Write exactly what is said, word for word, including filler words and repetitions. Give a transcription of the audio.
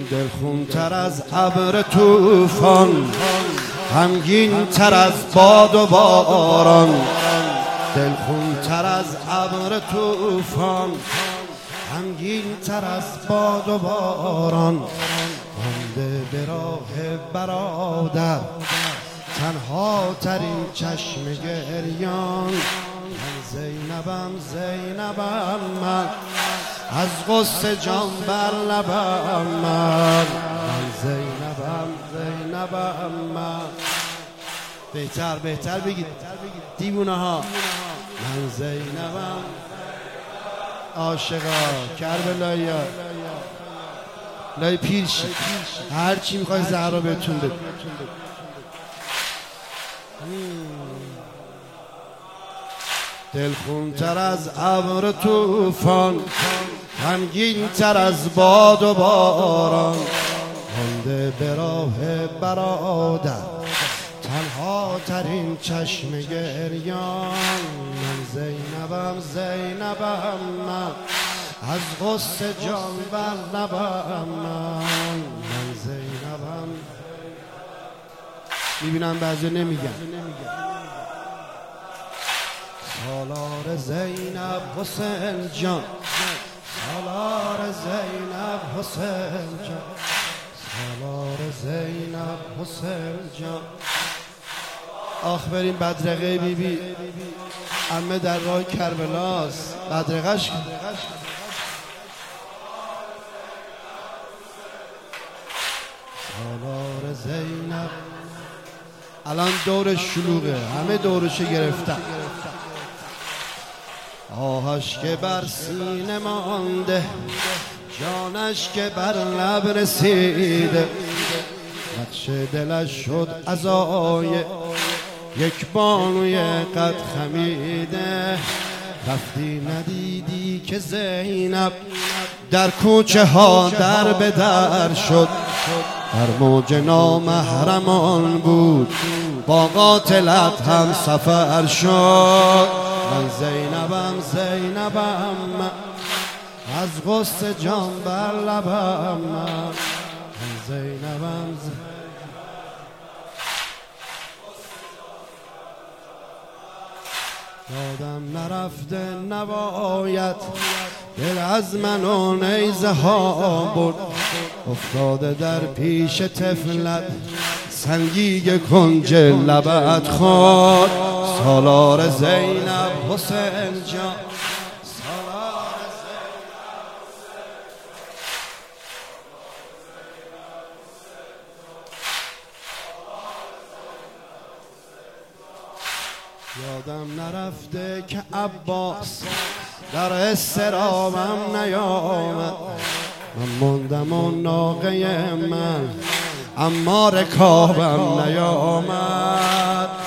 دلخون تر از ابر طوفان، غمگین تر از باد و باران. دلخون تر از ابر طوفان، غمگین تر از باد و باران. مانده به راه برادر، تنها ترین چشم گریان. من زینبم زینبم من، از غصه جان بر لبم من. من زینبم زینبم من. بهتر بهتر بگید دیوونه ها. من زینبم عاشقا کربلایی ها لای پیر شید، هر چی میخوای زهرا بهتون بده. دلخون تر از ابر طوفان، غمگین تر از باد و باران. مانده به راه برادر، تنها ترین چشم گریان. من زینبم زینبم من، از غصه جان بر لبم من. من زینبم. میبینم بعضی نمیگن. سالار زینب حسین جان، سالار زینب حسین جان، سالار زینب حسین جان. آخ بریم بدرقه بی بی عمه در راه کربلاست. بدرقهش کن. سالار زینب الان دور شلوغه، همه دورشو گرفتن. آهش که بر سینه مانده، جانش که بر لب رسیده. نقش دلش شد عزای یک بانوی قد خمیده. رفتی ندیدی که زینب در کوچه ها در به در شد. در موج نامحرمان بود، با قاتلت هم سفر شد. من زینبم زینبم من، از غصه جان بر لبم من. من زینبم زینبم. یادم نرفته نباید، دل از من و نیزه ها برد. افتاده در پیش طفلت، سنگی کنج لبت خورد. سالار زینب حسین جان، سالار یادم نرفته که عباس در استرامم نیامد. من موندم و ناقه من، اما رکابم نیامد.